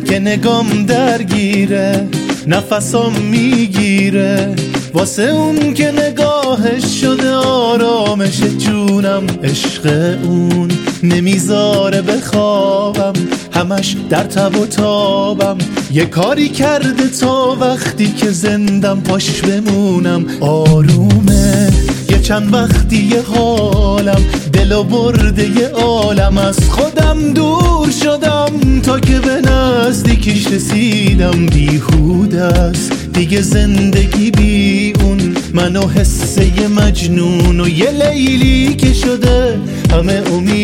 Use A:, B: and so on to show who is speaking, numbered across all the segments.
A: که نگام درگیره، نفسام میگیره واسه اون که نگاهش شده آرامش جونم. عشق اون نمیذاره بخوابم، همش در تب و تابم. یه کاری کرده تا وقتی که زندم پاش بمونم. آرومه یه چند وقتی یه حالم دلو برده یه عالم. از خودم دور شدم تا که به نزدیکیش رسیدم. بیهوده است دیگه زندگی بی اون، منو حسه یه مجنون و یه لیلی که شده همه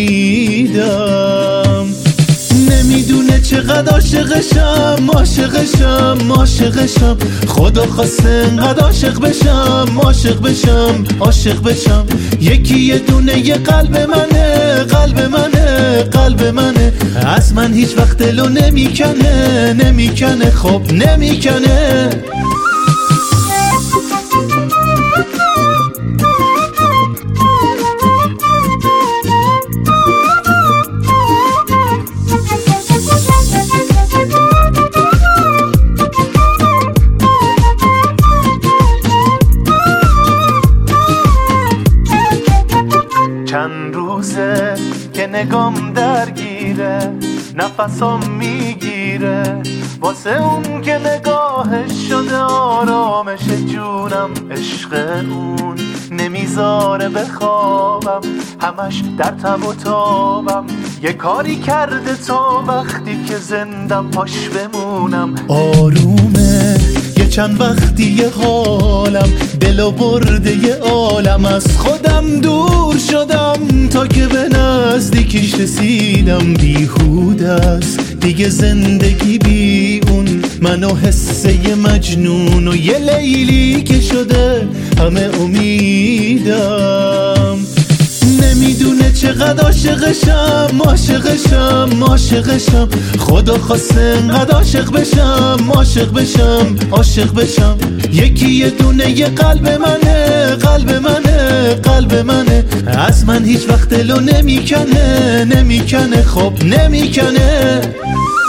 A: امیدم. نمیدونه چقدر عاشقشم، عاشقشم، عاشقشم. خدا خواسته انقدر عاشق بشم، عاشق بشم، عاشق بشم. یکی یه دونه یه قلب منه، قلب منه، قلب منه. از من هیچ وقت دلو نمیکنه، نمیکنه، خب نمیکنه. چند روزه که نگام درگیره، نفسام میگیره واسه اون که نگاهش شده آرامش جونم. عشق اون نمیذاره بخوابم، همش در تب و تابم. یه کاری کرده تا وقتی که زندم پاش بمونم. آرومه یه چند وقتی یه حالم دلو برده یه عالم. از خودم دور شدم تا که به نزدیکیش رسیدم. بیهوده است دیگه زندگی بی اون، منو حسه یه مجنون و یه لیلی که شده همه امیدم. نمیدونه چقدر عاشقشم، عاشقشم، عاشقشم. خدا خواسته انقدر عاشق بشم، عاشق بشم، عاشق بشم. یکی یه دونه یه قلب منه، قلب منه، قلب منه. از من هیچ وقت دلو نمیکنه، نمیکنه، خب نمیکنه.